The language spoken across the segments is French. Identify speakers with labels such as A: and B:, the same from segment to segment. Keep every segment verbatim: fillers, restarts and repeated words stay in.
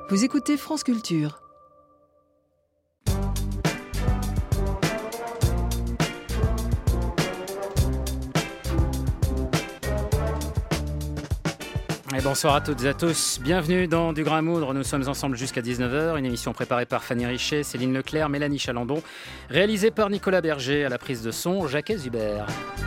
A: Vous écoutez France Culture.
B: Et bonsoir à toutes et à tous, bienvenue dans Du Grain à Moudre, nous sommes ensemble jusqu'à dix-neuf heures, une émission préparée par Fanny Richet, Céline Leclerc, Mélanie Chalandon, réalisée par Nicolas Berger, à la prise de son, Jacques Hubert.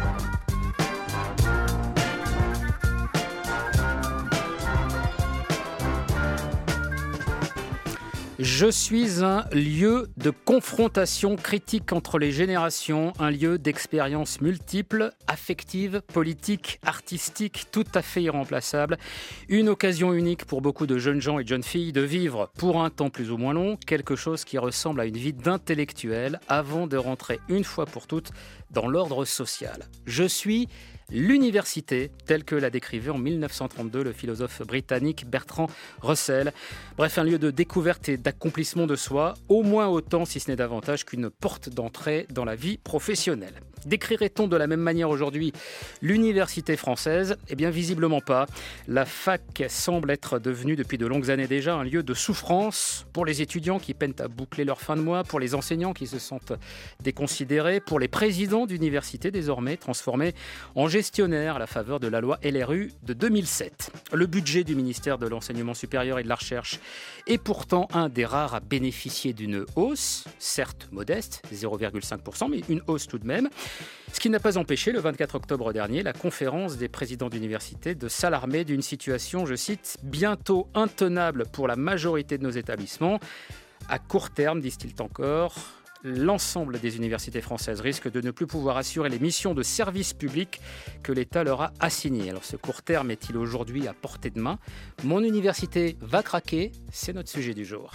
B: Je suis un lieu de confrontation critique entre les générations, un lieu d'expériences multiples, affectives, politiques, artistiques, tout à fait irremplaçable. Une occasion unique pour beaucoup de jeunes gens et de jeunes filles de vivre, pour un temps plus ou moins long, quelque chose qui ressemble à une vie d'intellectuel avant de rentrer une fois pour toutes dans l'ordre social. Je suis l'université, telle que l'a décrivée en mille neuf cent trente-deux le philosophe britannique Bertrand Russell. Bref, un lieu de découverte et d'accomplissement de soi, au moins autant, si ce n'est davantage, qu'une porte d'entrée dans la vie professionnelle. Décrirait-on de la même manière aujourd'hui l'université française ? Eh bien, visiblement pas. La fac semble être devenue depuis de longues années déjà un lieu de souffrance pour les étudiants qui peinent à boucler leur fin de mois, pour les enseignants qui se sentent déconsidérés, pour les présidents d'université désormais transformés en gestionnaires à la faveur de la loi L R U de deux mille sept. Le budget du ministère de l'Enseignement supérieur et de la Recherche est pourtant un des rares à bénéficier d'une hausse, certes modeste, zéro virgule cinq pour cent, mais une hausse tout de même. Ce qui n'a pas empêché, le vingt-quatre octobre dernier, la conférence des présidents d'université de s'alarmer d'une situation, je cite, « bientôt intenable pour la majorité de nos établissements ». À court terme, disent-ils encore, l'ensemble des universités françaises risquent de ne plus pouvoir assurer les missions de service public que l'État leur a assignées. Alors ce court terme est-il aujourd'hui à portée de main ? Mon université va craquer, c'est notre sujet du jour.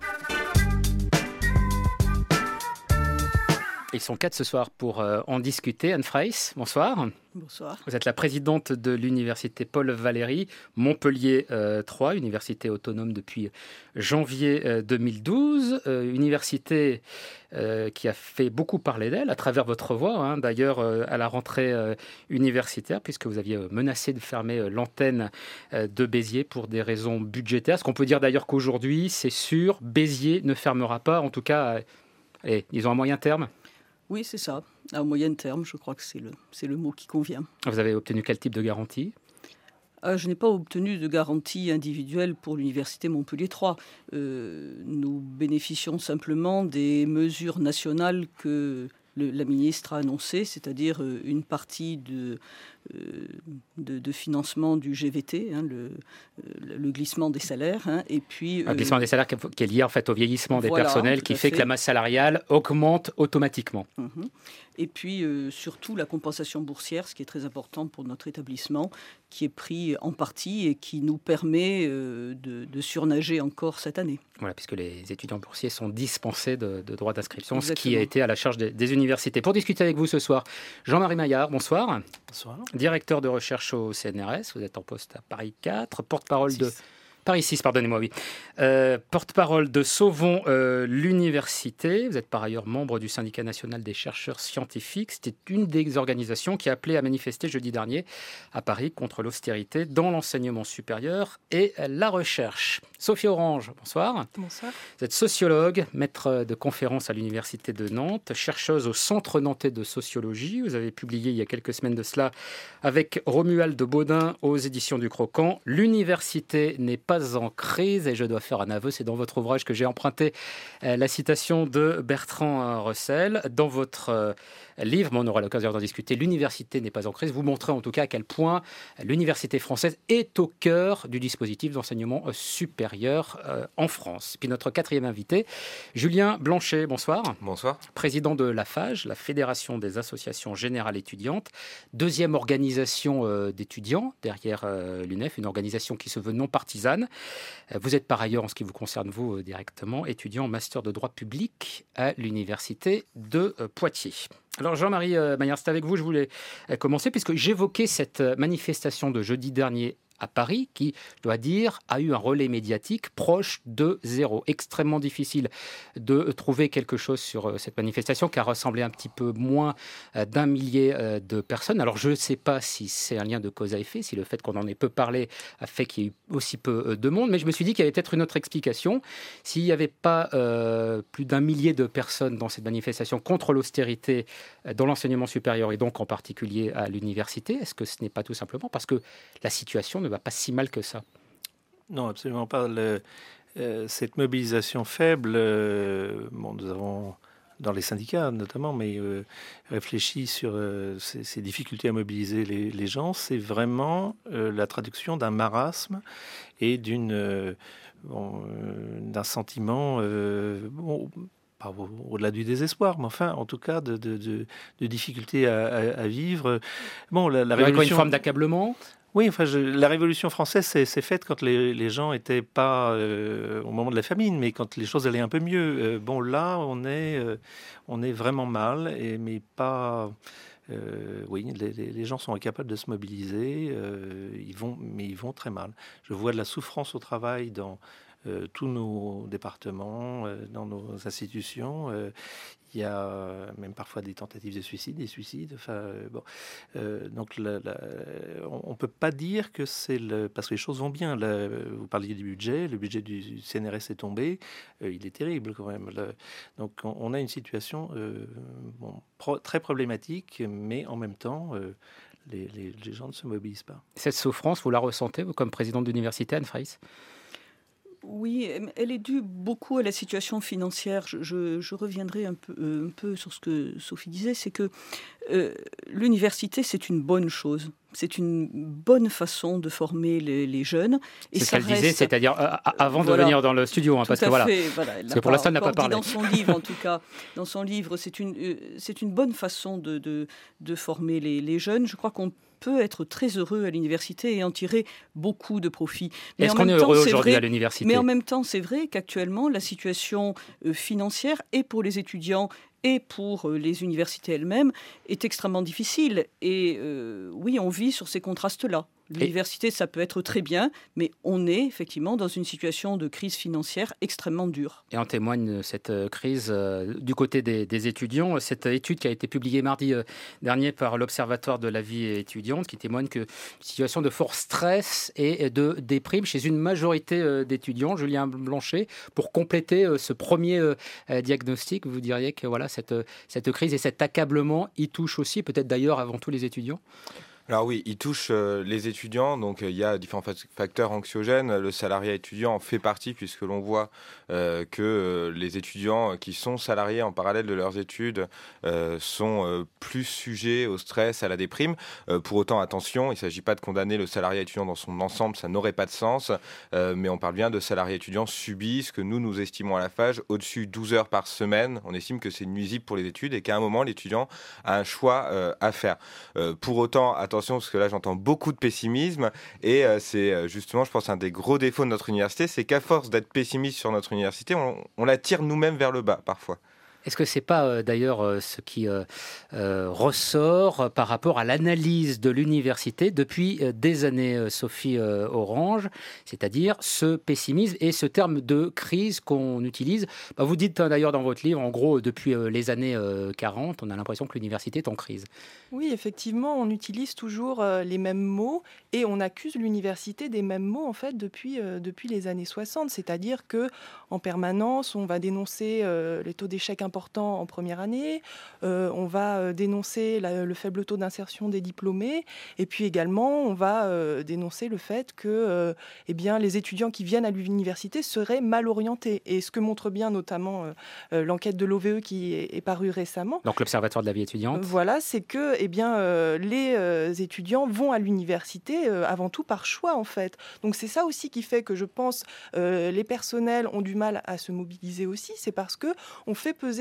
B: Ils sont quatre ce soir pour euh, en discuter. Anne Freyss, bonsoir.
C: Bonsoir.
B: Vous êtes la présidente de l'université Paul Valéry, Montpellier euh, trois, université autonome depuis janvier euh, deux mille douze. Euh, université euh, qui a fait beaucoup parler d'elle à travers votre voix, hein, d'ailleurs euh, à la rentrée euh, universitaire, puisque vous aviez menacé de fermer euh, l'antenne euh, de Béziers pour des raisons budgétaires. Ce qu'on peut dire d'ailleurs qu'aujourd'hui, c'est sûr, Béziers ne fermera pas, en tout cas, euh, allez, ils ont un moyen terme.
C: Oui, c'est ça. À moyen terme, je crois que c'est le, c'est le mot qui convient.
B: Vous avez obtenu quel type de garantie ?
C: euh, Je n'ai pas obtenu de garantie individuelle pour l'université Montpellier trois. Euh, nous bénéficions simplement des mesures nationales que le, la ministre a annoncées, c'est-à-dire euh, une partie de, euh, de, de financement du G V T, hein, le, euh, le glissement des salaires, hein, et puis...
B: Un glissement euh, des salaires qui est lié en fait au vieillissement des
C: voilà,
B: personnels, qui fait, fait que la masse salariale augmente automatiquement.
C: Mmh. Et puis euh, surtout la compensation boursière, ce qui est très important pour notre établissement, qui est pris en partie et qui nous permet euh, de, de surnager encore cette année.
B: Voilà, puisque les étudiants boursiers sont dispensés de, de droits d'inscription, Exactement. Ce qui a été à la charge des, des universités. Pour discuter avec vous ce soir, Jean-Marie Maillard, bonsoir.
D: Bonsoir.
B: Directeur de recherche au C N R S, vous êtes en poste à Paris quatre, porte-parole de... Paris six, pardonnez-moi, oui. Euh, porte-parole de Sauvons euh, l'université. Vous êtes par ailleurs membre du syndicat national des chercheurs scientifiques. C'était une des organisations qui a appelé à manifester jeudi dernier à Paris contre l'austérité dans l'enseignement supérieur et la recherche. Sophie Orange, bonsoir.
E: Bonsoir.
B: Vous êtes sociologue, maître de conférences à l'université de Nantes, chercheuse au Centre nantais de sociologie. Vous avez publié il y a quelques semaines de cela avec Romuald Baudin aux éditions du Croquant. L'université n'est pas en crise, et je dois faire un aveu, c'est dans votre ouvrage que j'ai emprunté euh, la citation de Bertrand Russell. Dans votre euh, livre, mais on aura l'occasion d'en discuter, l'université n'est pas en crise. Vous montrez en tout cas à quel point l'université française est au cœur du dispositif d'enseignement supérieur euh, en France. Puis notre quatrième invité, Julien Blanchet, bonsoir.
F: Bonsoir.
B: Président de la FAGE, la Fédération des associations générales étudiantes, deuxième organisation euh, d'étudiants derrière euh, l'U N E F, une organisation qui se veut non partisane. Vous êtes par ailleurs, en ce qui vous concerne vous directement, étudiant en master de droit public à l'université de Poitiers. Alors Jean-Marie Maillard, c'est avec vous que je voulais commencer, puisque j'évoquais cette manifestation de jeudi dernier à Paris, qui, je dois dire, a eu un relais médiatique proche de zéro. Extrêmement difficile de trouver quelque chose sur cette manifestation qui a rassemblé un petit peu moins d'un millier de personnes. Alors, je ne sais pas si c'est un lien de cause à effet, si le fait qu'on en ait peu parlé a fait qu'il y ait eu aussi peu de monde, mais je me suis dit qu'il y avait peut-être une autre explication. S'il n'y avait pas euh, plus d'un millier de personnes dans cette manifestation contre l'austérité dans l'enseignement supérieur et donc en particulier à l'université, est-ce que ce n'est pas tout simplement parce que la situation ne va pas si mal que ça?
A: Non, absolument pas. Le, euh, cette mobilisation faible, euh, bon, nous avons, dans les syndicats notamment, mais euh, réfléchi sur euh, ces, ces difficultés à mobiliser les, les gens, c'est vraiment euh, la traduction d'un marasme et d'une, euh, bon, euh, d'un sentiment... Euh, bon, pas au-delà du désespoir, mais enfin, en tout cas, de, de, de, de difficultés à, à, à vivre. Bon, la, la révolution...
B: Une forme d'accablement ?
A: Oui, enfin, je, la Révolution française s'est, s'est faite quand les, les gens n'étaient pas euh, au moment de la famine, mais quand les choses allaient un peu mieux. Euh, bon, là, on est, euh, on est vraiment mal, et, mais pas... Euh, oui, les, les gens sont incapables de se mobiliser, euh, ils vont, mais ils vont très mal. Je vois de la souffrance au travail dans euh, tous nos départements, euh, dans nos institutions. Euh, il y a même parfois des tentatives de suicide, des suicides. Enfin, euh, bon, euh, donc la, la, on ne peut pas dire que c'est le, parce que les choses vont bien. Là, vous parliez du budget, le budget du C N R S est tombé, euh, il est terrible quand même. Là, donc on, on a une situation euh, bon, pro, très problématique, mais en même temps, euh, les, les, les gens ne se mobilisent pas.
B: Cette souffrance, vous la ressentez, vous, comme présidente d'université, Anne Freyss ?
C: Oui, elle est due beaucoup à la situation financière. Je, je, je reviendrai un peu, un peu sur ce que Sophie disait, c'est que euh, l'université, c'est une bonne chose. C'est une bonne façon de former les, les jeunes.
B: Et c'est ça ce qu'elle reste... disait, c'est-à-dire euh, avant voilà, de venir dans le studio, hein, parce que voilà,
C: voilà
B: parce que pour l'instant, elle n'a pas parlé.
C: Dans son livre, en tout cas, dans son livre, c'est une, euh, c'est une bonne façon de, de, de former les, les jeunes. Je crois qu'on peut être très heureux à l'université et en tirer beaucoup de profit.
B: Mais Est-ce qu'on est heureux aujourd'hui vrai, à l'université ?
C: Mais en même temps, c'est vrai qu'actuellement, la situation euh, financière, et pour les étudiants et pour euh, les universités elles-mêmes, est extrêmement difficile. Et euh, oui, on vit sur ces contrastes-là. L'université, ça peut être très bien, mais on est effectivement dans une situation de crise financière extrêmement dure.
B: Et en témoigne cette crise euh, du côté des, des étudiants. Cette étude qui a été publiée mardi euh, dernier par l'Observatoire de la vie étudiante, qui témoigne que situation de fort stress et de déprime chez une majorité euh, d'étudiants. Julien Blanchet, pour compléter euh, ce premier euh, diagnostic, vous diriez que voilà, cette, cette crise et cet accablement, y touche aussi, peut-être d'ailleurs avant tout les étudiants ?
D: Alors oui, il touche euh, les étudiants, donc il euh, y a différents facteurs anxiogènes. Le salariat étudiant en fait partie, puisque l'on voit euh, que euh, les étudiants qui sont salariés en parallèle de leurs études euh, sont euh, plus sujets au stress, à la déprime. Euh, pour autant, attention, il ne s'agit pas de condamner le salariat étudiant dans son ensemble, ça n'aurait pas de sens, euh, mais on parle bien de salariés étudiants subis, ce que nous, nous estimons à la F A G, au-dessus de douze heures par semaine. On estime que c'est nuisible pour les études et qu'à un moment, l'étudiant a un choix euh, à faire. Euh, pour autant, attention, Attention, parce que là j'entends beaucoup de pessimisme et euh, c'est euh, justement, je pense, un des gros défauts de notre université, c'est qu'à force d'être pessimiste sur notre université, on, on la tire nous-mêmes vers le bas parfois.
B: Est-ce que ce n'est pas euh, d'ailleurs euh, ce qui euh, euh, ressort euh, par rapport à l'analyse de l'université depuis euh, des années, euh, Sophie euh, Orange, c'est-à-dire ce pessimisme et ce terme de crise qu'on utilise. Bah, vous dites hein, d'ailleurs dans votre livre, en gros, depuis euh, les années euh, quarante, on a l'impression que l'université est en crise.
E: Oui, effectivement, on utilise toujours euh, les mêmes mots et on accuse l'université des mêmes mots en fait depuis, euh, depuis les années soixante, c'est-à-dire qu'en permanence, on va dénoncer euh, les taux d'échec importants en première année, euh, on va euh, dénoncer la, le faible taux d'insertion des diplômés, et puis également on va euh, dénoncer le fait que euh, eh bien, les étudiants qui viennent à l'université seraient mal orientés. Et ce que montre bien notamment euh, l'enquête de l'O V E qui est, est parue récemment.
B: Donc l'Observatoire de la vie étudiante.
E: Euh, voilà, c'est que eh bien, euh, les euh, étudiants vont à l'université euh, avant tout par choix en fait. Donc c'est ça aussi qui fait que je pense euh, les personnels ont du mal à se mobiliser aussi, c'est parce qu'on fait peser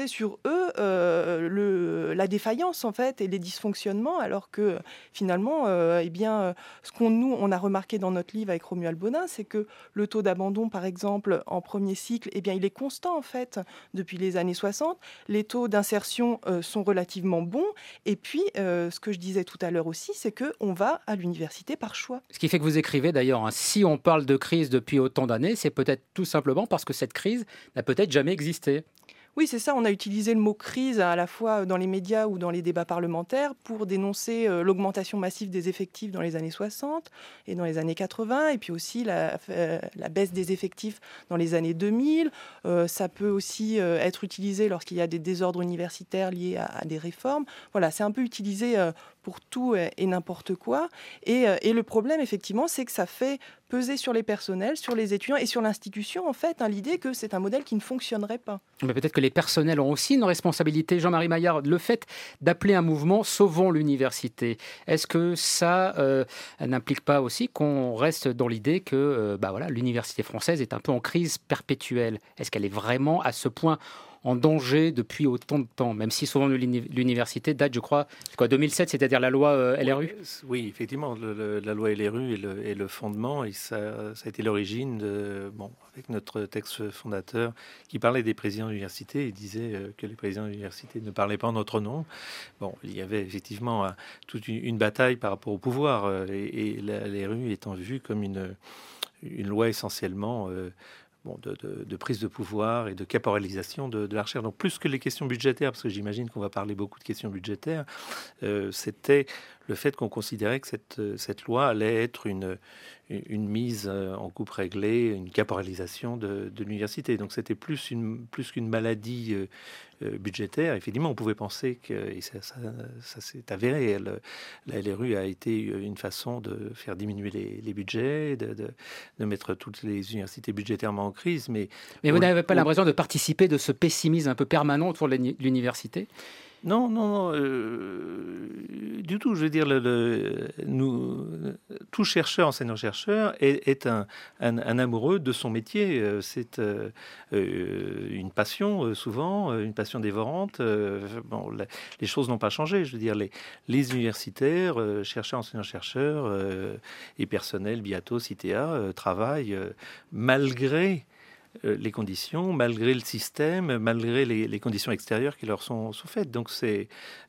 E: reposer sur eux euh, le, la défaillance en fait et les dysfonctionnements, alors que finalement, euh, eh bien, ce qu'on nous on a remarqué dans notre livre avec Romuald Bonin, c'est que le taux d'abandon, par exemple, en premier cycle, eh bien, il est constant en fait depuis les années soixante. Les taux d'insertion euh, sont relativement bons. Et puis, euh, ce que je disais tout à l'heure aussi, c'est que on va à l'université par choix.
B: Ce qui fait que vous écrivez d'ailleurs, hein, si on parle de crise depuis autant d'années, c'est peut-être tout simplement parce que cette crise n'a peut-être jamais existé.
E: Oui, c'est ça. On a utilisé le mot crise à la fois dans les médias ou dans les débats parlementaires pour dénoncer euh, l'augmentation massive des effectifs dans les années soixante et dans les années quatre-vingts, et puis aussi la, euh, la baisse des effectifs dans les années deux mille. Euh, ça peut aussi euh, être utilisé lorsqu'il y a des désordres universitaires liés à, à des réformes. Voilà, c'est un peu utilisé euh, pour tout et, et n'importe quoi. Et, euh, et le problème, effectivement, c'est que ça fait peser sur les personnels, sur les étudiants et sur l'institution, en fait, hein, l'idée que c'est un modèle qui ne fonctionnerait pas.
B: Mais peut-être que les personnels ont aussi une responsabilité. Jean-Marie Maillard, le fait d'appeler un mouvement « Sauvons l'université », est-ce que ça euh, n'implique pas aussi qu'on reste dans l'idée que euh, bah voilà, l'université française est un peu en crise perpétuelle ? Est-ce qu'elle est vraiment à ce point en danger depuis autant de temps, même si souvent l'université date, je crois, c'est quoi, deux mille sept, c'est-à-dire la loi euh, L R U ?
A: Oui, effectivement, le, le, la loi L R U est le, est le fondement, et ça, ça a été l'origine, de, bon, avec notre texte fondateur, qui parlait des présidents d'université et disait euh, que les présidents d'université ne parlaient pas en notre nom. Bon, il y avait effectivement un, toute une, une bataille par rapport au pouvoir, euh, et, et la L R U étant vue comme une, une loi essentiellement... Euh, Bon, de, de, de prise de pouvoir et de caporalisation de, de la recherche. Donc plus que les questions budgétaires, parce que j'imagine qu'on va parler beaucoup de questions budgétaires, euh, c'était le fait qu'on considérait que cette, cette loi allait être une, une mise en coupe réglée, une caporalisation de, de l'université. Donc c'était plus, une, plus qu'une maladie euh, budgétaire. Effectivement, on pouvait penser que, et ça, ça, ça s'est avéré, elle, la L R U a été une façon de faire diminuer les, les budgets, de, de, de mettre toutes les universités budgétairement en crise. Mais,
B: mais vous
A: on,
B: n'avez pas
A: on...
B: l'impression de participer de ce pessimisme un peu permanent autour de l'université ?
A: Non, non, non euh, du tout. Je veux dire, le, le, nous, tout chercheur, enseignant-chercheur est, est un, un, un amoureux de son métier. C'est euh, une passion, souvent, une passion dévorante. Bon, la, les choses n'ont pas changé. Je veux dire, les, les universitaires, chercheurs, enseignants-chercheurs euh, et personnel, bientôt, C I T A, euh, travaillent euh, malgré les conditions, malgré le système, malgré les, les conditions extérieures qui leur sont, sont faites. Donc c'est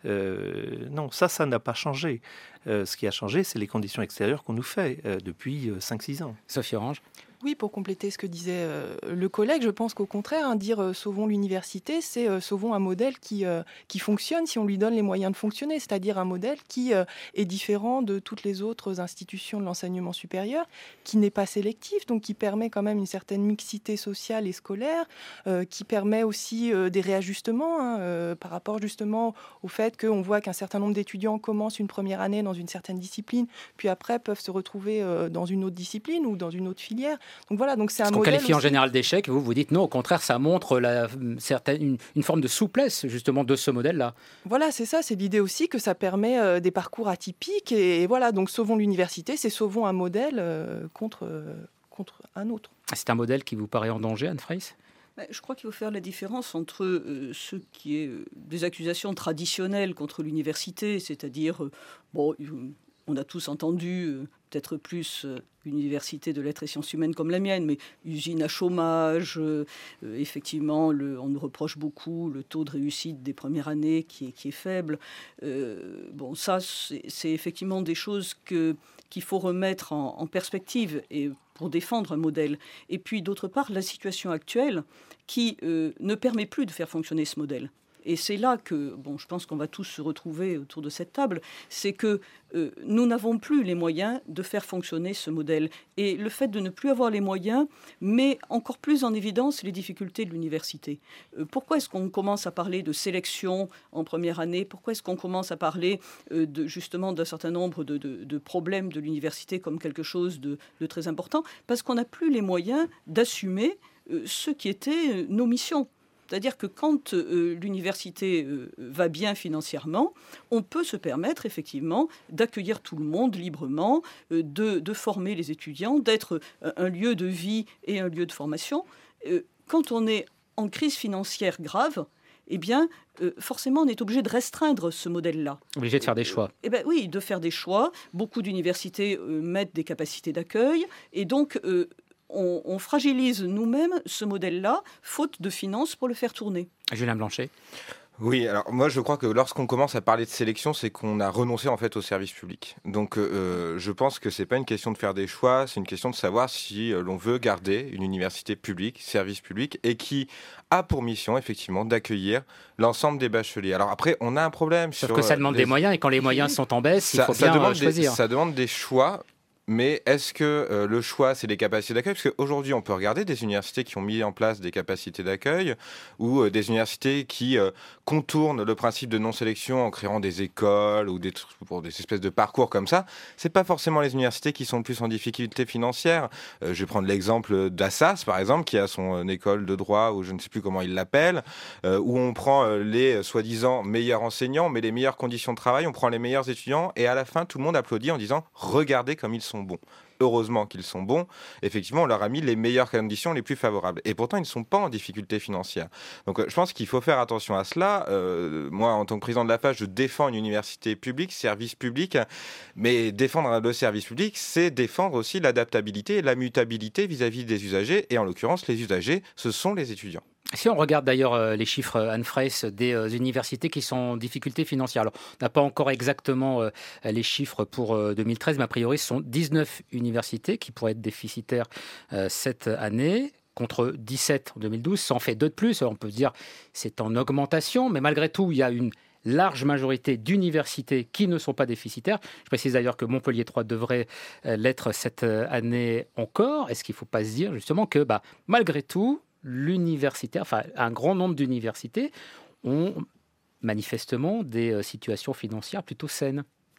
A: euh, non, ça, ça n'a pas changé. Euh, ce qui a changé, c'est les conditions extérieures qu'on nous fait euh, depuis cinq six ans.
B: Sophie Orange.
E: Oui, pour compléter ce que disait euh, le collègue, je pense qu'au contraire, hein, dire euh, sauvons l'université, c'est euh, sauvons un modèle qui, euh, qui fonctionne si on lui donne les moyens de fonctionner, c'est-à-dire un modèle qui euh, est différent de toutes les autres institutions de l'enseignement supérieur, qui n'est pas sélectif, donc qui permet quand même une certaine mixité sociale et scolaire, euh, qui permet aussi euh, des réajustements hein, euh, par rapport justement au fait qu'on voit qu'un certain nombre d'étudiants commencent une première année dans une certaine discipline, puis après peuvent se retrouver euh, dans une autre discipline ou dans une autre filière. Donc voilà, donc c'est un
B: modèle.
E: Ce qu'on
B: qualifie
E: aussi...
B: en général d'échec, vous vous dites non, au contraire, ça montre la, certaine, une, une forme de souplesse justement de ce modèle-là.
E: Voilà, c'est ça, c'est l'idée aussi que ça permet euh, des parcours atypiques. Et, et voilà, donc sauvons l'université, c'est sauvons un modèle euh, contre, euh, contre un autre.
B: C'est un modèle qui vous paraît en danger, Anne Freyss ?
C: Je crois qu'il faut faire la différence entre euh, ce qui est euh, des accusations traditionnelles contre l'université, c'est-à-dire, euh, bon, on a tous entendu, euh, peut-être plus euh, université de lettres et sciences humaines comme la mienne, mais usine à chômage, euh, euh, effectivement, le, on nous reproche beaucoup le taux de réussite des premières années qui est, qui est faible. Euh, bon, ça, c'est, c'est effectivement des choses que, qu'il faut remettre en, en perspective et pour défendre un modèle. Et puis, d'autre part, la situation actuelle qui euh, ne permet plus de faire fonctionner ce modèle. Et c'est là que, bon, je pense qu'on va tous se retrouver autour de cette table, c'est que euh, nous n'avons plus les moyens de faire fonctionner ce modèle. Et le fait de ne plus avoir les moyens met encore plus en évidence les difficultés de l'université. Euh, pourquoi est-ce qu'on commence à parler de sélection en première année ? Pourquoi est-ce qu'on commence à parler euh, de, justement d'un certain nombre de, de, de problèmes de l'université comme quelque chose de, de très important ? Parce qu'on n'a plus les moyens d'assumer euh, ce qui étaient nos missions. C'est-à-dire que quand euh, l'université euh, va bien financièrement, on peut se permettre effectivement d'accueillir tout le monde librement, euh, de, de former les étudiants, d'être euh, un lieu de vie et un lieu de formation. Euh, quand on est en crise financière grave, eh bien, euh, forcément, on est obligé de restreindre ce modèle-là.
B: Obligé de faire des choix.
C: Eh bien, oui, de faire des choix. Beaucoup d'universités euh, mettent des capacités d'accueil, et donc euh, on, on fragilise nous-mêmes ce modèle-là, faute de finances pour le faire tourner.
B: Julien Blanchet.
D: Oui, alors moi je crois que lorsqu'on commence à parler de sélection, c'est qu'on a renoncé en fait au service public. Donc euh, je pense que c'est pas une question de faire des choix, c'est une question de savoir si euh, l'on veut garder une université publique, service public, et qui a pour mission effectivement d'accueillir l'ensemble des bacheliers. Alors après, on a un problème.
B: Sauf
D: sur
B: que ça demande
D: les...
B: des moyens, et quand les moyens sont en baisse,
D: ça,
B: il faut
D: ça
B: bien
D: demande
B: choisir.
D: Des, ça demande des choix. Mais est-ce que euh, le choix, c'est les capacités d'accueil ? Parce qu'aujourd'hui, on peut regarder des universités qui ont mis en place des capacités d'accueil ou euh, des universités qui euh, contournent le principe de non-sélection en créant des écoles ou des, pour des espèces de parcours comme ça. C'est pas forcément les universités qui sont le plus en difficulté financière. Euh, je vais prendre l'exemple d'Assas, par exemple, qui a son euh, école de droit, ou je ne sais plus comment il l'appelle, euh, où on prend euh, les euh, soi-disant meilleurs enseignants, mais les meilleures conditions de travail, on prend les meilleurs étudiants, et à la fin, tout le monde applaudit en disant « Regardez comme ils sont bons ». Heureusement qu'ils sont bons. Effectivement, on leur a mis les meilleures conditions, les plus favorables. Et pourtant, ils ne sont pas en difficulté financière. Donc, euh, je pense qu'il faut faire attention à cela. Euh, moi, en tant que président de la F A, je défends une université publique, service public. Mais défendre le service public, c'est défendre aussi l'adaptabilité et la mutabilité vis-à-vis des usagers. Et en l'occurrence, les usagers, ce sont les étudiants.
B: Si on regarde d'ailleurs euh, les chiffres, Anne Fraisse, des euh, universités qui sont en difficulté financière, alors on n'a pas encore exactement euh, les chiffres pour euh, deux mille treize, mais a priori ce sont dix-neuf universités qui pourraient être déficitaires euh, cette année, contre dix-sept en deux mille douze, ça en fait deux de plus. Alors on peut se dire c'est en augmentation, mais malgré tout il y a une large majorité d'universités qui ne sont pas déficitaires. Je précise d'ailleurs que Montpellier trois devrait euh, l'être cette euh, année encore. Est-ce qu'il ne faut pas se dire justement que bah, malgré tout, l'universitaire, enfin un grand nombre d'universités ont manifestement des euh, situations financières plutôt saines.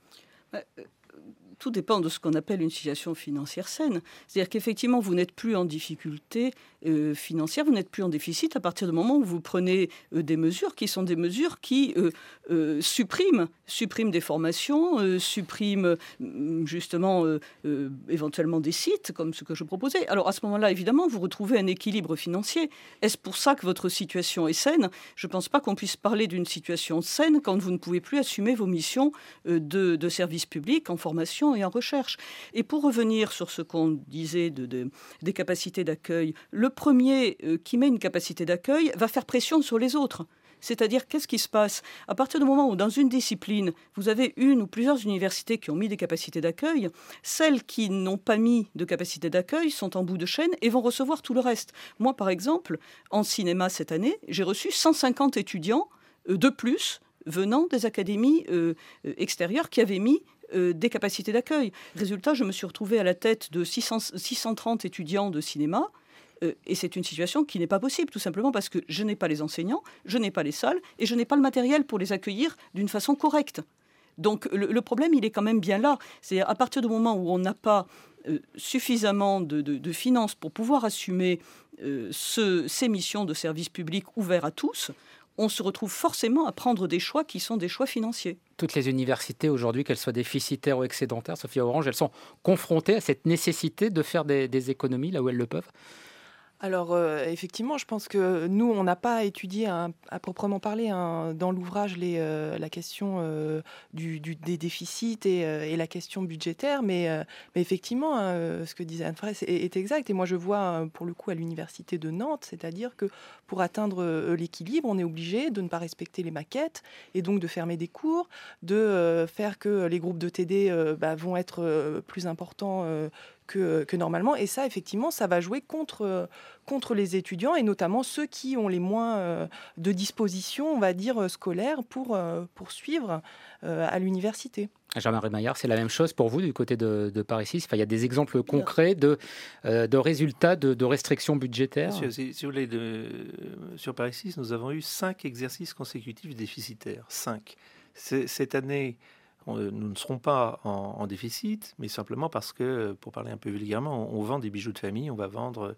C: Tout dépend de ce qu'on appelle une situation financière saine. C'est-à-dire qu'effectivement, vous n'êtes plus en difficulté euh, financière, vous n'êtes plus en déficit à partir du moment où vous prenez euh, des mesures qui sont des mesures qui euh, euh, suppriment, suppriment des formations, euh, suppriment euh, justement euh, euh, éventuellement des sites, comme ce que je proposais. Alors à ce moment-là, évidemment, vous retrouvez un équilibre financier. Est-ce pour ça que votre situation est saine ? Je ne pense pas qu'on puisse parler d'une situation saine quand vous ne pouvez plus assumer vos missions euh, de, de service public en formation et en recherche. Et pour revenir sur ce qu'on disait de, de, des capacités d'accueil, le premier euh, qui met une capacité d'accueil va faire pression sur les autres. C'est-à-dire, qu'est-ce qui se passe ? À partir du moment où, dans une discipline, vous avez une ou plusieurs universités qui ont mis des capacités d'accueil, celles qui n'ont pas mis de capacité d'accueil sont en bout de chaîne et vont recevoir tout le reste. Moi, par exemple, en cinéma cette année, j'ai reçu cent cinquante étudiants euh, de plus venant des académies euh, extérieures qui avaient mis Euh, des capacités d'accueil. Résultat, je me suis retrouvée à la tête de six cents, six cent trente étudiants de cinéma, euh, et c'est une situation qui n'est pas possible, tout simplement parce que je n'ai pas les enseignants, je n'ai pas les salles, et je n'ai pas le matériel pour les accueillir d'une façon correcte. Donc le, le problème, il est quand même bien là. C'est à partir du moment où on n'a pas euh, suffisamment de, de, de finances pour pouvoir assumer euh, ce, ces missions de service public ouverts à tous, on se retrouve forcément à prendre des choix qui sont des choix financiers.
B: Toutes les universités aujourd'hui, qu'elles soient déficitaires ou excédentaires, Sophia Orange, elles sont confrontées à cette nécessité de faire des, des économies là où elles le peuvent ?
E: Alors, euh, effectivement, je pense que nous, on n'a pas étudié hein, à proprement parler hein, dans l'ouvrage les, euh, la question euh, du, du, des déficits et, euh, et la question budgétaire, mais, euh, mais effectivement, hein, ce que disait Anne Fraisse est, est exact. Et moi, je vois pour le coup à l'université de Nantes, c'est-à-dire que pour atteindre euh, l'équilibre, on est obligé de ne pas respecter les maquettes et donc de fermer des cours, de euh, faire que les groupes de T D euh, bah, vont être euh, plus importants euh, Que, que normalement. Et ça, effectivement, ça va jouer contre, contre les étudiants et notamment ceux qui ont les moins euh, de dispositions, on va dire, scolaires pour, euh, pour suivre euh, à l'université.
B: Jean-Marie Maillard, c'est la même chose pour vous du côté de, de Paris six. Enfin, il y a des exemples concrets de, euh, de résultats de, de restrictions budgétaires.
A: Monsieur, si, si vous voulez, de, sur Paris six, nous avons eu cinq exercices consécutifs déficitaires. Cinq. C'est, cette année, nous ne serons pas en, en déficit, mais simplement parce que, pour parler un peu vulgairement, on, on vend des bijoux de famille, on va vendre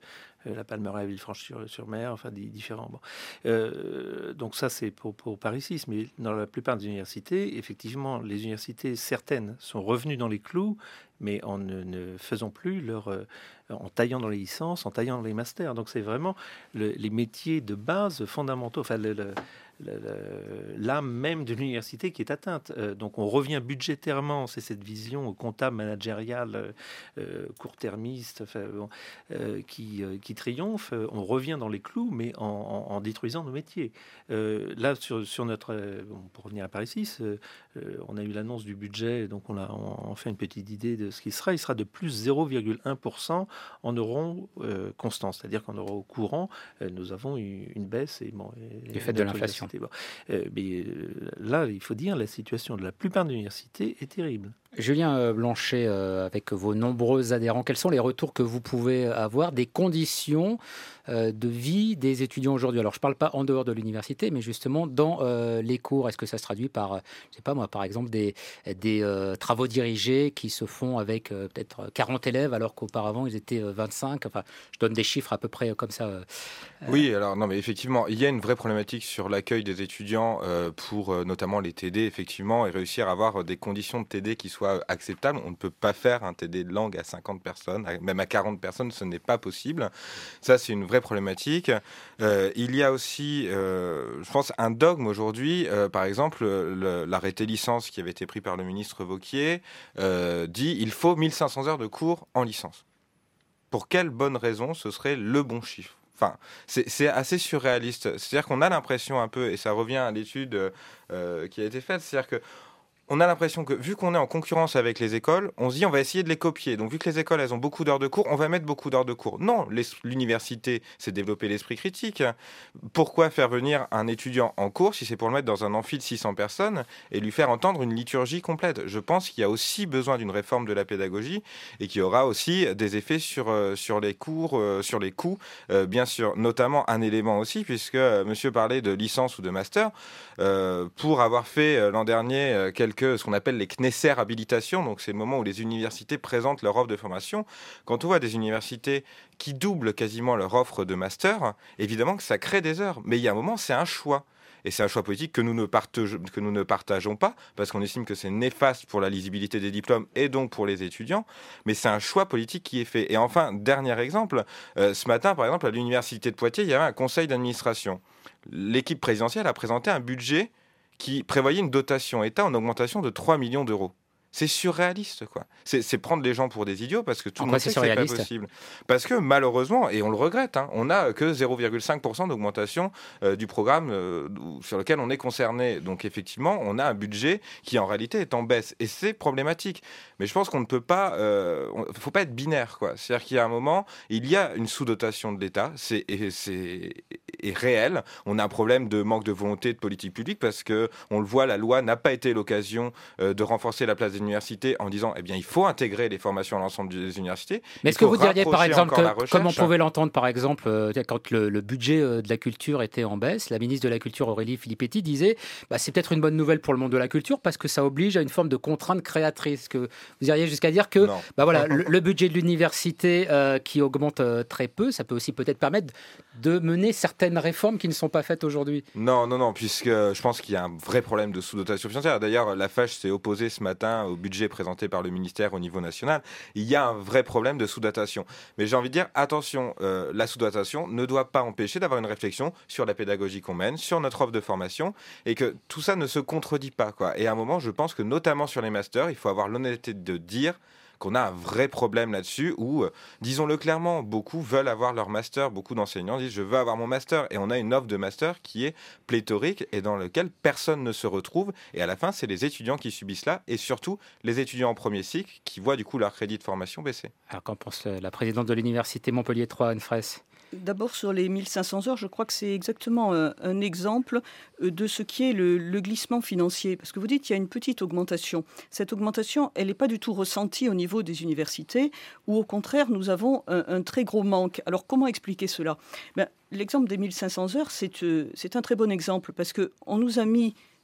A: euh, la Palmeraie à Villefranche-sur-Mer, enfin différents. Bon. Euh, donc ça, c'est pour, pour Paris six, mais dans la plupart des universités, effectivement, les universités, certaines, sont revenues dans les clous, mais en ne, ne faisant plus leur... Euh, en taillant dans les licences, en taillant dans les masters. Donc c'est vraiment le, les métiers de base fondamentaux, enfin le, le, l'âme même de l'université qui est atteinte. Euh, donc on revient budgétairement, c'est cette vision comptable, managériale, euh, court-termiste enfin, bon, euh, qui, euh, qui triomphe. On revient dans les clous, mais en, en, en détruisant nos métiers. Euh, là, sur, sur notre... Euh, bon, pour revenir à Paris six, euh, euh, on a eu l'annonce du budget, donc on a on, on fait une petite idée de ce qui sera. Il sera de plus zéro virgule un pour cent en euros euh, constants, c'est-à-dire qu'en euros courant, euh, nous avons eu une baisse et, bon, et,
B: du fait de l'inflation.
A: Bon. Euh, mais euh, là, il faut dire, la situation de la plupart des universités est terrible.
B: Julien Blanchet, euh, avec vos nombreux adhérents, quels sont les retours que vous pouvez avoir des conditions euh, de vie des étudiants aujourd'hui? Alors, je ne parle pas en dehors de l'université, mais justement dans euh, les cours. Est-ce que ça se traduit par, je ne sais pas moi, par exemple, des, des euh, travaux dirigés qui se font avec euh, peut-être quarante élèves, alors qu'auparavant, ils étaient vingt-cinq? Enfin, je donne des chiffres à peu près comme ça. Euh,
D: oui, alors, non, mais effectivement, il y a une vraie problématique sur l'accueil des étudiants euh, pour euh, notamment les T D, effectivement, et réussir à avoir des conditions de T D qui soient acceptable. On ne peut pas faire un T D de langue à cinquante personnes, même à quarante personnes, ce n'est pas possible. Ça, c'est une vraie problématique. Euh, il y a aussi, euh, je pense, un dogme aujourd'hui. Euh, par exemple, le, l'arrêté licence qui avait été pris par le ministre Wauquiez euh, dit il faut mille cinq cents heures de cours en licence. Pour quelle bonne raison ce serait le bon chiffre? Enfin, c'est, c'est assez surréaliste. C'est-à-dire qu'on a l'impression un peu, et ça revient à l'étude euh, qui a été faite, c'est-à-dire que on a l'impression que, vu qu'on est en concurrence avec les écoles, on se dit on va essayer de les copier. Donc, vu que les écoles, elles ont beaucoup d'heures de cours, on va mettre beaucoup d'heures de cours. Non, les, l'université, c'est développer l'esprit critique. Pourquoi faire venir un étudiant en cours si c'est pour le mettre dans un amphi de six cents personnes et lui faire entendre une liturgie complète? Je pense qu'il y a aussi besoin d'une réforme de la pédagogie et qu'il y aura aussi des effets sur, euh, sur les cours, euh, sur les coûts. Euh, bien sûr, notamment un élément aussi, puisque euh, monsieur parlait de licence ou de master. Euh, pour avoir fait euh, l'an dernier euh, quelques ce qu'on appelle les Knesser habilitations, donc c'est le moment où les universités présentent leur offre de formation. Quand on voit des universités qui doublent quasiment leur offre de master, évidemment que ça crée des heures. Mais il y a un moment, c'est un choix. Et c'est un choix politique que nous ne, partage, que nous ne partageons pas, parce qu'on estime que c'est néfaste pour la lisibilité des diplômes et donc pour les étudiants. Mais c'est un choix politique qui est fait. Et enfin, dernier exemple, euh, ce matin, par exemple, à l'université de Poitiers, il y avait un conseil d'administration. L'équipe présidentielle a présenté un budget qui prévoyait une dotation État en augmentation de trois millions d'euros. C'est surréaliste, quoi. C'est, c'est prendre les gens pour des idiots parce que tout le monde sait que c'est pas possible. Parce que malheureusement, et on le regrette, hein, on n'a que zéro virgule cinq pour cent d'augmentation euh, du programme euh, sur lequel on est concerné. Donc effectivement, on a un budget qui en réalité est en baisse. Et c'est problématique. Mais je pense qu'on ne peut pas... Il euh, ne faut pas être binaire, quoi. C'est-à-dire qu'il y a un moment, il y a une sous-dotation de l'État. C'est, et, c'est est réel. On a un problème de manque de volonté de politique publique parce que, on le voit, la loi n'a pas été l'occasion euh, de renforcer la place des universités en disant eh bien il faut intégrer les formations à l'ensemble des universités.
B: Mais est-ce que vous diriez par exemple que, comme on pouvait l'entendre par exemple euh, quand le, le budget euh, de la culture était en baisse, la ministre de la Culture Aurélie Filippetti disait bah, c'est peut-être une bonne nouvelle pour le monde de la culture parce que ça oblige à une forme de contrainte créatrice. Que vous iriez jusqu'à dire que bah, voilà, le, le budget de l'université euh, qui augmente euh, très peu, ça peut aussi peut-être permettre de mener certaines réformes qui ne sont pas faites aujourd'hui.
D: Non, non, non, puisque je pense qu'il y a un vrai problème de sous-dotation financière. D'ailleurs, la F A C s'est opposée ce matin au budget présenté par le ministère au niveau national. Il y a un vrai problème de sous-dotation. Mais j'ai envie de dire, attention, euh, la sous-dotation ne doit pas empêcher d'avoir une réflexion sur la pédagogie qu'on mène, sur notre offre de formation, et que tout ça ne se contredit pas, quoi. Et à un moment, je pense que notamment sur les masters, il faut avoir l'honnêteté de dire qu'on a un vrai problème là-dessus où, euh, disons-le clairement, beaucoup veulent avoir leur master, beaucoup d'enseignants disent « je veux avoir mon master » et on a une offre de master qui est pléthorique et dans laquelle personne ne se retrouve et à la fin, c'est les étudiants qui subissent là et surtout les étudiants en premier cycle qui voient du coup leur crédit de formation baisser.
B: Alors qu'en pense la présidente de l'université Montpellier trois, Anne Fraisse?
C: D'abord, sur les mille cinq cents heures, je crois que c'est exactement un, un exemple de ce qui est le, le glissement financier. Parce que vous dites qu'il y a une petite augmentation. Cette augmentation, elle n'est pas du tout ressentie au niveau des universités, où au contraire, nous avons un, un très gros manque. Alors, comment expliquer cela ? Ben, l'exemple des mille cinq cents heures, c'est, euh, c'est un très bon exemple, parce qu'on nous a mis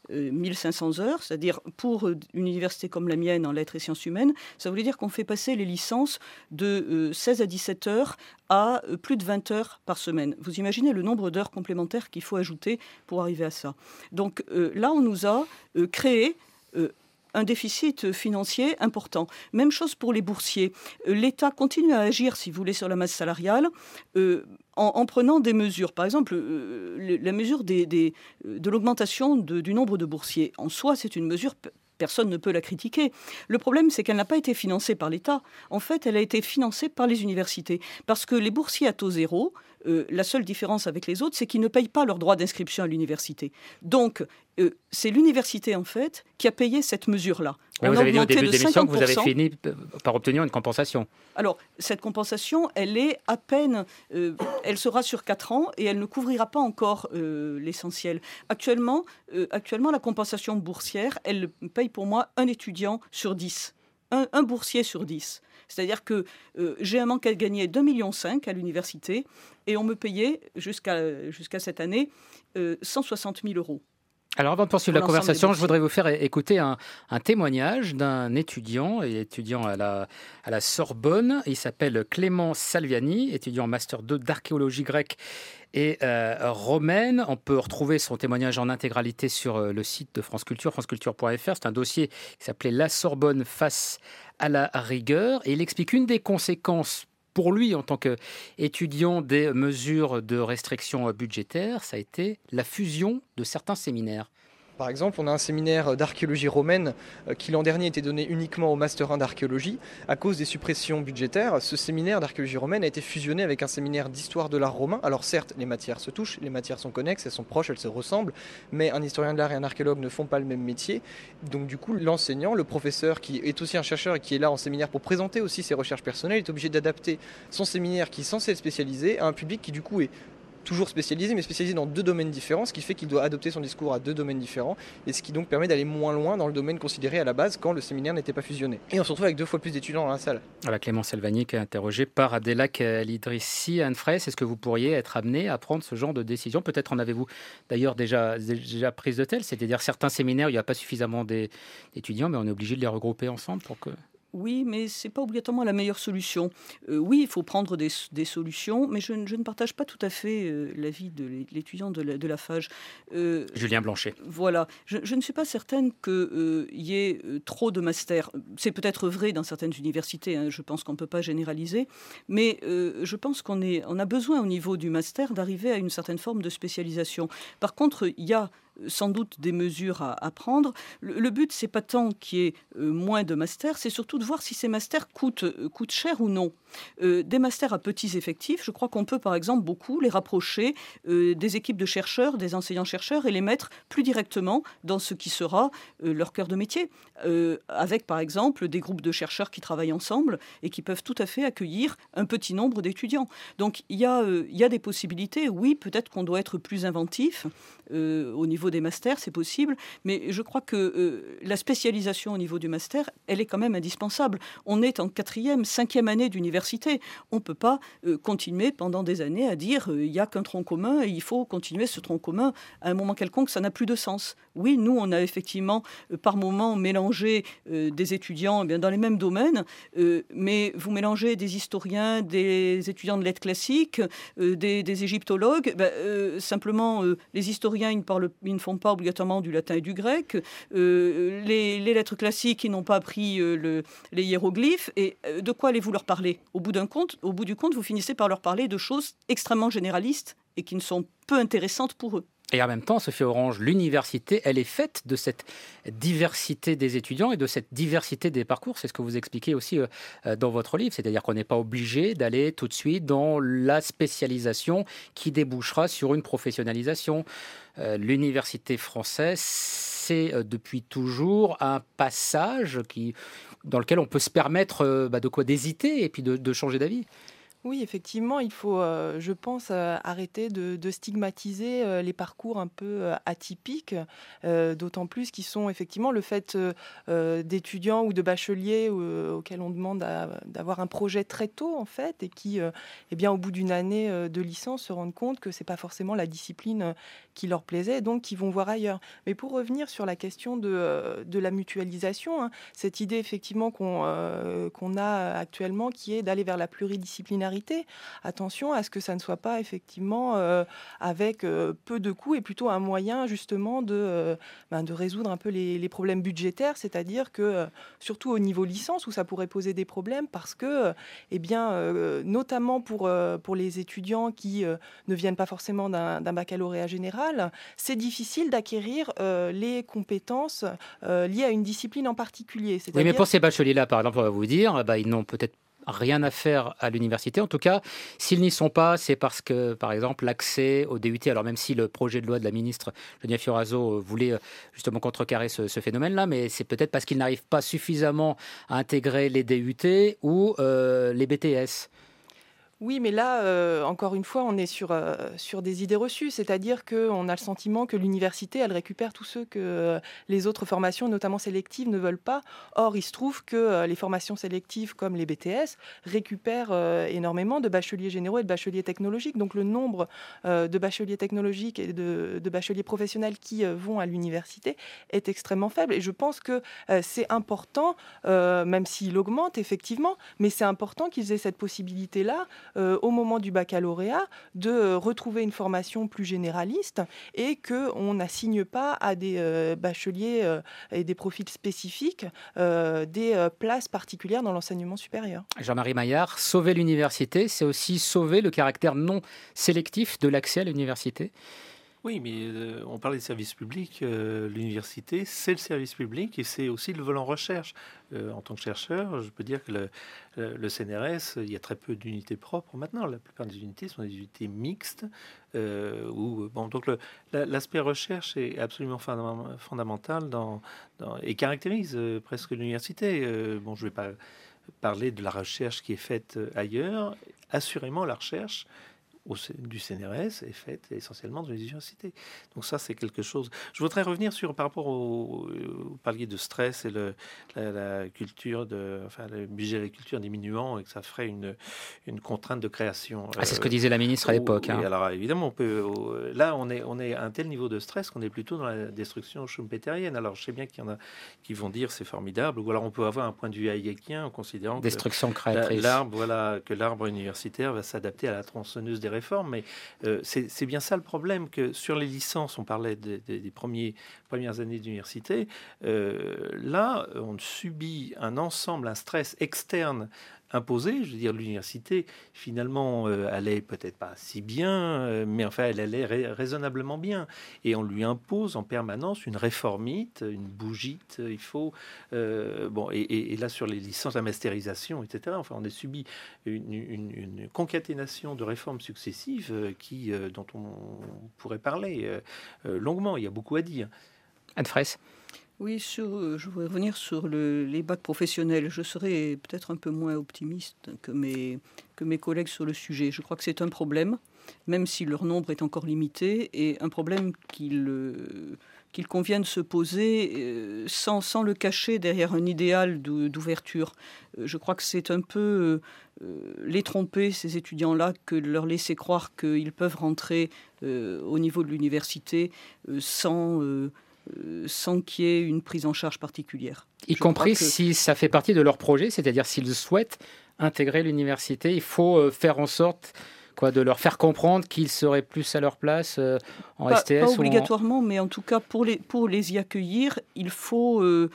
C: euh, mille cinq cents heures, c'est-à-dire pour une université comme la mienne en lettres et sciences humaines, ça voulait dire qu'on fait passer les licences de euh, seize à dix-sept heures à euh, plus de vingt heures par semaine. Vous imaginez le nombre d'heures complémentaires qu'il faut ajouter pour arriver à ça. Donc euh, là, on nous a euh, créé euh, un déficit financier important. Même chose pour les boursiers. L'État continue à agir, si vous voulez, sur la masse salariale euh, en, en prenant des mesures. Par exemple, euh, la mesure des, des, de l'augmentation de, du nombre de boursiers. En soi, c'est une mesure... Personne ne peut la critiquer. Le problème, c'est qu'elle n'a pas été financée par l'État. En fait, elle a été financée par les universités. Parce que les boursiers à taux zéro, euh, la seule différence avec les autres, c'est qu'ils ne payent pas leur droit d'inscription à l'université. Donc, euh, c'est l'université, en fait, qui a payé cette mesure-là.
B: Mais vous avez dit au début de l'émission que vous avez fini par obtenir une compensation.
C: Alors, cette compensation, elle est à peine... Euh, elle sera sur quatre ans et elle ne couvrira pas encore euh, l'essentiel. Actuellement, euh, actuellement, la compensation boursière, elle paye pour moi un étudiant sur dix. Un, un boursier sur dix. C'est-à-dire que euh, j'ai un manque à gagner d'un million cinq à l'université et on me payait jusqu'à, jusqu'à cette année euh, cent soixante mille euros.
B: Alors avant de poursuivre la conversation, je voudrais vous faire écouter un, un témoignage d'un étudiant, et étudiant à la, à la Sorbonne. Il s'appelle Clément Salviani, étudiant en Master deux d'archéologie grecque et euh, romaine. On peut retrouver son témoignage en intégralité sur euh, le site de France Culture, franceculture point f r. C'est un dossier qui s'appelait La Sorbonne face à la rigueur. Et il explique une des conséquences pour lui, en tant qu'étudiant des mesures de restriction budgétaire, ça a été la fusion de certains séminaires.
F: Par exemple, on a un séminaire d'archéologie romaine qui l'an dernier était donné uniquement au Master un d'archéologie. À cause des suppressions budgétaires, ce séminaire d'archéologie romaine a été fusionné avec un séminaire d'histoire de l'art romain. Alors certes, les matières se touchent, les matières sont connexes, elles sont proches, elles se ressemblent, mais un historien de l'art et un archéologue ne font pas le même métier. Donc du coup, l'enseignant, le professeur qui est aussi un chercheur et qui est là en séminaire pour présenter aussi ses recherches personnelles, est obligé d'adapter son séminaire qui est censé être spécialisé à un public qui du coup est toujours spécialisé, mais spécialisé dans deux domaines différents, ce qui fait qu'il doit adopter son discours à deux domaines différents, et ce qui donc permet d'aller moins loin dans le domaine considéré à la base quand le séminaire n'était pas fusionné. Et on se retrouve avec deux fois plus d'étudiants dans la salle.
B: Voilà, Clément Salviani qui est interrogé par Abdelhak El-Idrissi. Anne Fraisse, est-ce que vous pourriez être amené à prendre ce genre de décision ? Peut-être en avez-vous d'ailleurs déjà, déjà prise de telle, c'est-à-dire certains séminaires où il n'y a pas suffisamment d'étudiants, mais on est obligé de les regrouper ensemble pour que...
C: Oui, mais ce n'est pas obligatoirement la meilleure solution. Euh, oui, il faut prendre des, des solutions, mais je, je ne partage pas tout à fait euh, l'avis de l'étudiant de la, de la F A G.
B: Euh, Julien Blanchet.
C: Voilà. Je, je ne suis pas certaine qu'il euh, y ait euh, trop de masters. C'est peut-être vrai dans certaines universités, hein, je pense qu'on ne peut pas généraliser, mais euh, je pense qu'on est, on a besoin au niveau du master d'arriver à une certaine forme de spécialisation. Par contre, il y a sans doute des mesures à, à prendre. Le, le but, c'est pas tant qu'il y ait euh, moins de masters, c'est surtout de voir si ces masters coûtent, euh, coûtent cher ou non. Euh, des masters à petits effectifs, je crois qu'on peut par exemple beaucoup les rapprocher euh, des équipes de chercheurs, des enseignants-chercheurs et les mettre plus directement dans ce qui sera euh, leur cœur de métier. Euh, avec par exemple des groupes de chercheurs qui travaillent ensemble et qui peuvent tout à fait accueillir un petit nombre d'étudiants. Donc il y a, euh, il y a des possibilités. Oui, peut-être qu'on doit être plus inventif euh, au niveau des masters, c'est possible, mais je crois que euh, la spécialisation au niveau du master, elle est quand même indispensable. On est en quatrième, cinquième année d'université. On ne peut pas euh, continuer pendant des années à dire il euh, n'y a qu'un tronc commun et il faut continuer ce tronc commun. À un moment quelconque, ça n'a plus de sens. Oui, nous, on a effectivement euh, par moment mélangé euh, des étudiants eh bien, dans les mêmes domaines, euh, mais vous mélangez des historiens, des étudiants de lettres classiques, euh, des, des égyptologues. Ben, euh, simplement, euh, les historiens, ils ne parlent, ils ne font pas obligatoirement du latin et du grec. Euh, les, les lettres classiques, ils n'ont pas appris euh, le, les hiéroglyphes. Et euh, de quoi allez-vous leur parler ? Au bout d'un compte, au bout du compte, vous finissez par leur parler de choses extrêmement généralistes et qui ne sont peu intéressantes pour eux.
B: Et en même temps, Sophie Orange, l'université, elle est faite de cette diversité des étudiants et de cette diversité des parcours. C'est ce que vous expliquez aussi euh, dans votre livre. C'est-à-dire qu'on n'est pas obligé d'aller tout de suite dans la spécialisation qui débouchera sur une professionnalisation. Euh, l'université française, c'est euh, depuis toujours un passage qui, dans lequel on peut se permettre euh, bah, de quoi d'hésiter et puis de, de changer d'avis.
E: Oui, effectivement, il faut, euh, je pense, euh, arrêter de, de stigmatiser euh, les parcours un peu euh, atypiques, euh, d'autant plus qu'ils sont effectivement le fait euh, euh, d'étudiants ou de bacheliers euh, auxquels on demande à- d'avoir un projet très tôt, en fait, et qui, euh, eh bien, au bout d'une année euh, de licence, se rendent compte que c'est pas forcément la discipline euh, qui leur plaisait, et donc qui vont voir ailleurs. Mais pour revenir sur la question de, euh, de la mutualisation, hein, cette idée effectivement qu'on euh, qu'on a actuellement, qui est d'aller vers la pluridisciplinarité. Attention à ce que ça ne soit pas effectivement euh, avec euh, peu de coûts et plutôt un moyen justement de, euh, ben, de résoudre un peu les, les problèmes budgétaires, c'est-à-dire que euh, surtout au niveau licence où ça pourrait poser des problèmes parce que, euh, eh bien, euh, notamment pour, euh, pour les étudiants qui euh, ne viennent pas forcément d'un, d'un baccalauréat général, c'est difficile d'acquérir euh, les compétences euh, liées à une discipline en particulier. C'est-à-dire...
B: Oui, mais pour ces bacheliers-là, par exemple, on va vous dire, bah, ils n'ont peut-être rien à faire à l'université. En tout cas, s'ils n'y sont pas, c'est parce que, par exemple, l'accès au D U T, alors même si le projet de loi de la ministre Geneviève Fioraso voulait justement contrecarrer ce, ce phénomène-là, mais c'est peut-être parce qu'ils n'arrivent pas suffisamment à intégrer les D U T ou euh, les B T S.
E: Oui, mais là, euh, encore une fois, on est sur, euh, sur des idées reçues, c'est-à-dire qu'on a le sentiment que l'université, elle récupère tous ceux que euh, les autres formations, notamment sélectives, ne veulent pas. Or, il se trouve que euh, les formations sélectives, comme les B T S, récupèrent euh, énormément de bacheliers généraux et de bacheliers technologiques. Donc, le nombre euh, de bacheliers technologiques et de, de bacheliers professionnels qui euh, vont à l'université est extrêmement faible. Et je pense que euh, c'est important, euh, même s'il augmente, effectivement, mais c'est important qu'ils aient cette possibilité-là, Euh, au moment du baccalauréat, de euh, retrouver une formation plus généraliste et qu'on n'assigne pas à des euh, bacheliers euh, et des profils spécifiques euh, des euh, places particulières dans l'enseignement supérieur.
B: Jean-Marie Maillard, sauver l'université, c'est aussi sauver le caractère non sélectif de l'accès à l'université.
A: Oui, mais euh, on parlait de service public. Euh, l'université, c'est le service public et c'est aussi le volant recherche. Euh, en tant que chercheur, je peux dire que le, le, le C N R S, il y a très peu d'unités propres maintenant. La plupart des unités sont des unités mixtes. Euh, où, bon, donc le, la, l'aspect recherche est absolument fondamental dans, dans, et caractérise euh, presque l'université. Euh, bon, je ne vais pas parler de la recherche qui est faite ailleurs. Assurément, la recherche Au, du C N R S est faite essentiellement dans les universités. Donc ça, c'est quelque chose. Je voudrais revenir sur, par rapport au, au palier de stress et le, la, la culture, de, enfin, le budget de la culture diminuant et que ça ferait une, une contrainte de création.
B: Ah, c'est ce que disait la ministre à l'époque.
A: Oui,
B: hein.
A: Alors évidemment, on peut, là, on est, on est à un tel niveau de stress qu'on est plutôt dans la destruction schumpeterienne. Alors je sais bien qu'il y en a qui vont dire c'est formidable, ou alors on peut avoir un point de vue hayekien en considérant
B: destruction
A: que
B: créatrice.
A: l'arbre, voilà, que l'arbre universitaire va s'adapter à la tronçonneuse des réformes, mais euh, c'est, c'est bien ça le problème, que sur les licences, on parlait de, de, des premiers, premières années d'université, euh, là, on subit un ensemble, un stress externe imposé. Je veux dire, l'université, finalement, euh, allait peut-être pas si bien, euh, mais enfin, elle allait ra- raisonnablement bien. Et on lui impose en permanence une réformite, une bougite. Il faut... Euh, bon, et, et, et là, sur les licences, la masterisation, et cetera, enfin, on a subi une, une, une concaténation de réformes successives euh, qui, euh, dont on pourrait parler euh, euh, longuement. Il y a beaucoup à dire.
B: Anne Fraisse.
C: Oui, sur, je voudrais revenir sur le, les bacs professionnels. Je serais peut-être un peu moins optimiste que mes, que mes collègues sur le sujet. Je crois que c'est un problème, même si leur nombre est encore limité, et un problème qu'il, euh, qu'il convient de se poser euh, sans, sans le cacher derrière un idéal d'ouverture. Euh, je crois que c'est un peu euh, les tromper, ces étudiants-là, que de leur laisser croire qu'ils peuvent rentrer euh, au niveau de l'université euh, sans... Euh, Euh, sans qu'il y ait une prise en charge particulière.
B: Y
C: Je
B: compris
C: que...
B: si ça fait partie de leur projet, c'est-à-dire s'ils souhaitent intégrer l'université, il faut euh, faire en sorte quoi, de leur faire comprendre qu'ils seraient plus à leur place euh, en
C: pas,
B: S T S.
C: Pas
B: ou
C: obligatoirement,
B: en...
C: mais en tout cas, pour les, pour les y accueillir, il faut euh,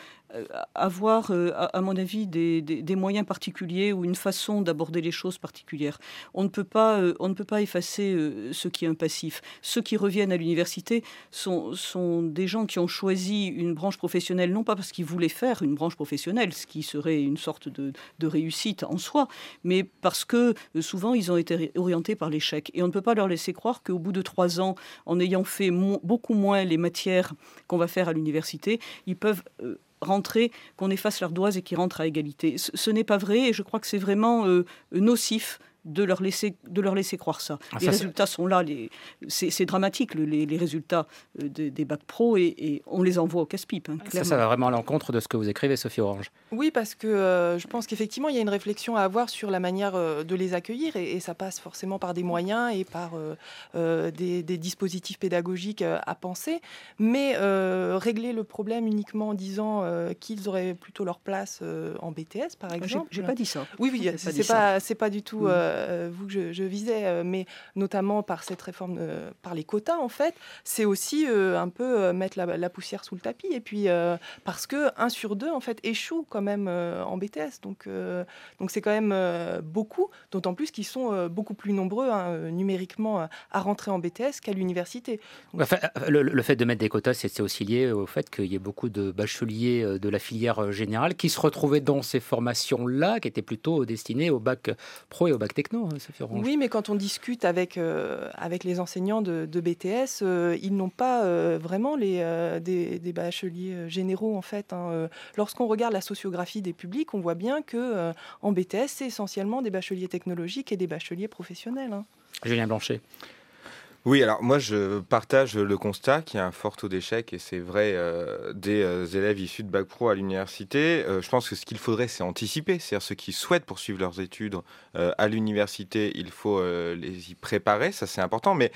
C: avoir, euh, à, à mon avis, des, des, des moyens particuliers ou une façon d'aborder les choses particulières. On ne peut pas, euh, on ne peut pas effacer euh, ce qui est un passif. Ceux qui reviennent à l'université sont, sont des gens qui ont choisi une branche professionnelle, non pas parce qu'ils voulaient faire une branche professionnelle, ce qui serait une sorte de, de réussite en soi, mais parce que euh, souvent ils ont été orientés par l'échec. Et on ne peut pas leur laisser croire qu'au bout de trois ans, en ayant fait mo- beaucoup moins les matières qu'on va faire à l'université, ils peuvent... Euh, rentrer, qu'on efface leurs doigts et qu'ils rentrent à égalité. Ce, ce n'est pas vrai et je crois que c'est vraiment euh, nocif de leur laisser, de leur laisser croire ça.
B: Ah,
C: les
B: ça,
C: résultats c'est... sont là, les, c'est, c'est dramatique les, les résultats des, des bacs pro et, et on les envoie au casse-pipe. Hein,
B: ça, ça va vraiment à l'encontre de ce que vous écrivez, Sophie Orange.
E: Oui, parce que euh, je pense qu'effectivement, il y a une réflexion à avoir sur la manière euh, de les accueillir et, et ça passe forcément par des moyens et par euh, euh, des, des dispositifs pédagogiques euh, à penser. Mais euh, régler le problème uniquement en disant euh, qu'ils auraient plutôt leur place euh, en B T S, par exemple.
C: J'ai, j'ai pas dit ça.
E: Oui, oui,
C: j'ai
E: c'est,
C: pas,
E: c'est, pas, c'est pas du tout euh, vous que je, je visais, euh, mais notamment par cette réforme, euh, par les quotas, en fait, c'est aussi euh, un peu euh, mettre la, la poussière sous le tapis. Et puis, euh, parce que un sur deux, en fait, échoue quand même euh, en B T S. Donc, euh, donc c'est quand même euh, beaucoup, d'autant plus qu'ils sont euh, beaucoup plus nombreux hein, numériquement à rentrer en B T S qu'à l'université. Donc,
B: enfin, le, le fait de mettre des quotas, c'est, c'est aussi lié au fait qu'il y ait beaucoup de bacheliers de la filière générale qui se retrouvaient dans ces formations-là, qui étaient plutôt destinées au bac pro et au bac techno, hein, Sophie Orange.
E: Oui, mais quand on discute avec, euh, avec les enseignants de, de B T S, euh, ils n'ont pas euh, vraiment les, euh, des, des bacheliers généraux, en fait. Hein. Lorsqu'on regarde la sociographie des publics, on voit bien que euh, en B T S, c'est essentiellement des bacheliers technologiques et des bacheliers professionnels. Hein.
B: Julien Blanchet.
D: Oui, alors moi je partage le constat qu'il y a un fort taux d'échec et c'est vrai euh, des euh, élèves issus de bac pro à l'université. Euh, je pense que ce qu'il faudrait c'est anticiper, c'est-à-dire ceux qui souhaitent poursuivre leurs études euh, à l'université, il faut euh, les y préparer, ça c'est important. Mais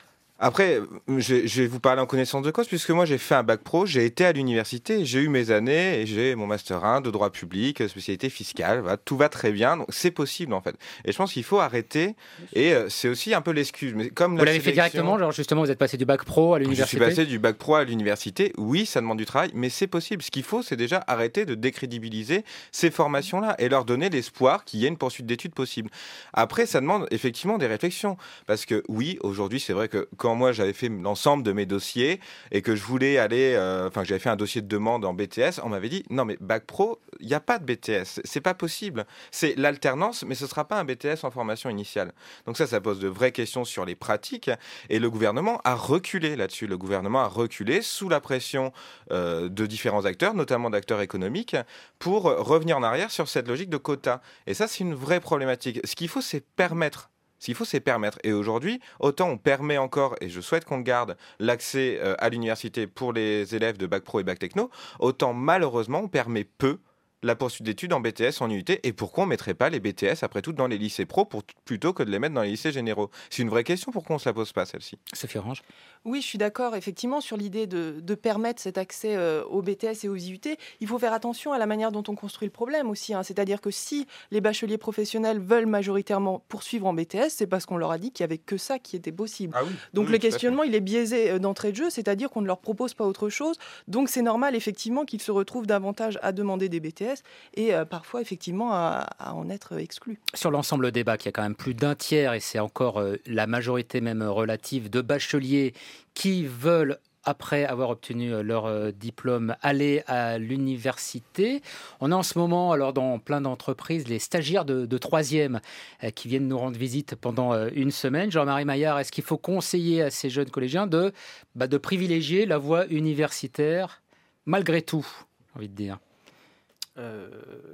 D: après, je, je vais vous parler en connaissance de cause, puisque moi j'ai fait un bac pro, j'ai été à l'université, j'ai eu mes années et j'ai mon master un de droit public, spécialité fiscale, voilà, tout va très bien, donc c'est possible en fait. Et je pense qu'il faut arrêter, et euh, c'est aussi un peu l'excuse. Mais comme
B: vous
D: la
B: l'avez
D: sélection...
B: fait directement, genre justement vous êtes passé du bac pro à l'université?
D: Je suis passé du bac pro à l'université, oui ça demande du travail, mais c'est possible. Ce qu'il faut c'est déjà arrêter de décrédibiliser ces formations-là et leur donner l'espoir qu'il y ait une poursuite d'études possible. Après ça demande effectivement des réflexions, parce que oui, aujourd'hui c'est vrai que quand Quand moi j'avais fait l'ensemble de mes dossiers et que je voulais aller, enfin euh, que j'avais fait un dossier de demande en B T S, on m'avait dit non mais bac pro, il n'y a pas de B T S, c'est pas possible. C'est l'alternance, mais ce sera pas un B T S en formation initiale. Donc ça, ça pose de vraies questions sur les pratiques et le gouvernement a reculé là-dessus. Le gouvernement a reculé sous la pression euh, de différents acteurs, notamment d'acteurs économiques, pour revenir en arrière sur cette logique de quota. Et ça, c'est une vraie problématique. Ce qu'il faut, c'est permettre. Ce qu'il faut, c'est permettre. Et aujourd'hui, autant on permet encore, et je souhaite qu'on le garde, l'accès euh, à l'université pour les élèves de bac pro et bac techno, autant malheureusement, on permet peu la poursuite d'études en B T S, en U T. Et pourquoi on ne mettrait pas les B T S, après tout, dans les lycées pro pour, plutôt que de les mettre dans les lycées généraux? C'est une vraie question, pourquoi on ne se la pose pas, celle-ci?
B: Sophie Orange.
E: Oui, je suis d'accord, effectivement, sur l'idée de, de permettre cet accès euh, aux B T S et aux I U T. Il faut faire attention à la manière dont on construit le problème aussi. Hein. C'est-à-dire que si les bacheliers professionnels veulent majoritairement poursuivre en B T S, c'est parce qu'on leur a dit qu'il n'y avait que ça qui était possible.
D: Ah oui,
E: donc
D: oui,
E: le questionnement, il est biaisé d'entrée de jeu, c'est-à-dire qu'on ne leur propose pas autre chose. Donc c'est normal, effectivement, qu'ils se retrouvent davantage à demander des B T S et euh, parfois, effectivement, à, à en être exclus.
B: Sur l'ensemble des bacs, il y a quand même plus d'un tiers, et c'est encore euh, la majorité même relative, de bacheliers qui veulent, après avoir obtenu leur euh, diplôme, aller à l'université. On a en ce moment, alors dans plein d'entreprises, les stagiaires de, de troisième euh, qui viennent nous rendre visite pendant euh, une semaine. Jean-Marie Maillard, est-ce qu'il faut conseiller à ces jeunes collégiens de, bah, de privilégier la voie universitaire malgré tout, j'ai envie de dire? Euh...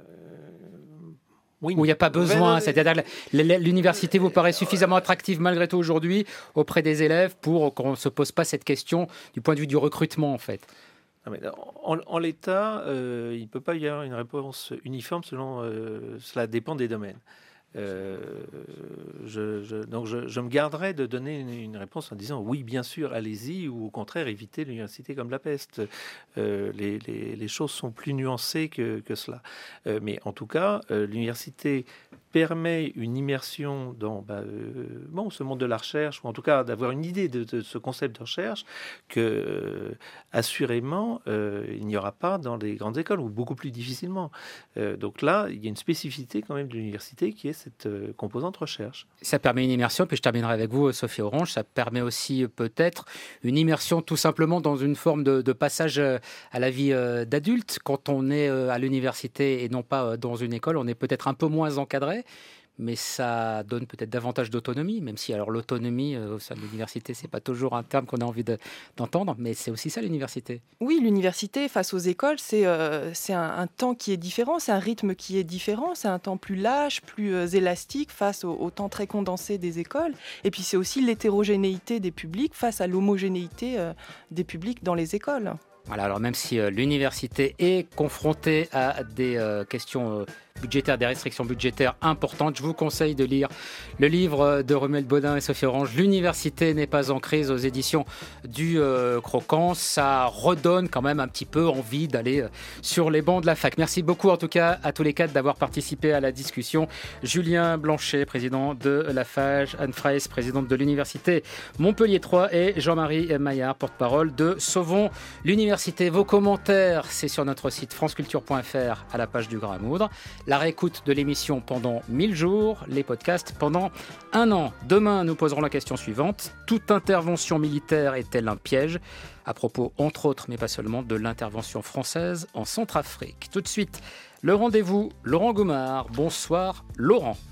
B: Oui, où il n'y a pas besoin, c'est-à-dire l'université vous paraît suffisamment attractive malgré tout aujourd'hui auprès des élèves pour qu'on ne se pose pas cette question du point de vue du recrutement en fait.
A: Non, mais en, en l'état, euh, il ne peut pas y avoir une réponse uniforme selon, euh, cela dépend des domaines. Euh, je, je, donc je, je me garderais de donner une, une réponse en disant oui bien sûr allez-y ou au contraire évitez l'université comme la peste. Euh, les, les, les choses sont plus nuancées que, que cela, euh, mais en tout cas euh, l'université permet une immersion dans bah, euh, bon, ce monde de la recherche, ou en tout cas d'avoir une idée de, de ce concept de recherche que euh, assurément euh, il n'y aura pas dans les grandes écoles, ou beaucoup plus difficilement. Euh, donc là, il y a une spécificité quand même de l'université qui est cette euh, composante recherche.
B: Ça permet une immersion, puis je terminerai avec vous, Sophie Orange, ça permet aussi peut-être une immersion tout simplement dans une forme de, de passage à la vie euh, d'adulte. Quand on est euh, à l'université et non pas euh, dans une école, on est peut-être un peu moins encadré. mais ça donne peut-être davantage d'autonomie, même si alors l'autonomie euh, au sein de l'université, c'est pas toujours un terme qu'on a envie de, d'entendre, mais c'est aussi ça l'université.
E: Oui, l'université face aux écoles, c'est, euh, c'est un, un temps qui est différent, c'est un rythme qui est différent, c'est un temps plus lâche, plus euh, élastique face au, au temps très condensé des écoles. Et puis c'est aussi l'hétérogénéité des publics face à l'homogénéité euh, des publics dans les écoles.
B: Voilà, alors même si euh, l'université est confrontée à des euh, questions euh, budgétaires, des restrictions budgétaires importantes, je vous conseille de lire le livre de Romuald Bodin et Sophie Orange, L'université n'est pas en crise, aux éditions du euh, Croquant. Ça redonne quand même un petit peu envie d'aller euh, sur les bancs de la fac. Merci beaucoup en tout cas à tous les quatre d'avoir participé à la discussion. Julien Blanchet, président de la Fage, Anne Fraisse, présidente de l'université Montpellier trois et Jean-Marie Maillard, porte-parole de Sauvons l'université. Vos commentaires, c'est sur notre site franceculture point f r à la page du Grain à moudre. La réécoute de l'émission pendant mille jours, les podcasts pendant un an. Demain, nous poserons la question suivante. Toute intervention militaire est-elle un piège ? À propos, entre autres, mais pas seulement, de l'intervention française en Centrafrique. Tout de suite, le rendez-vous, Laurent Goumard. Bonsoir, Laurent.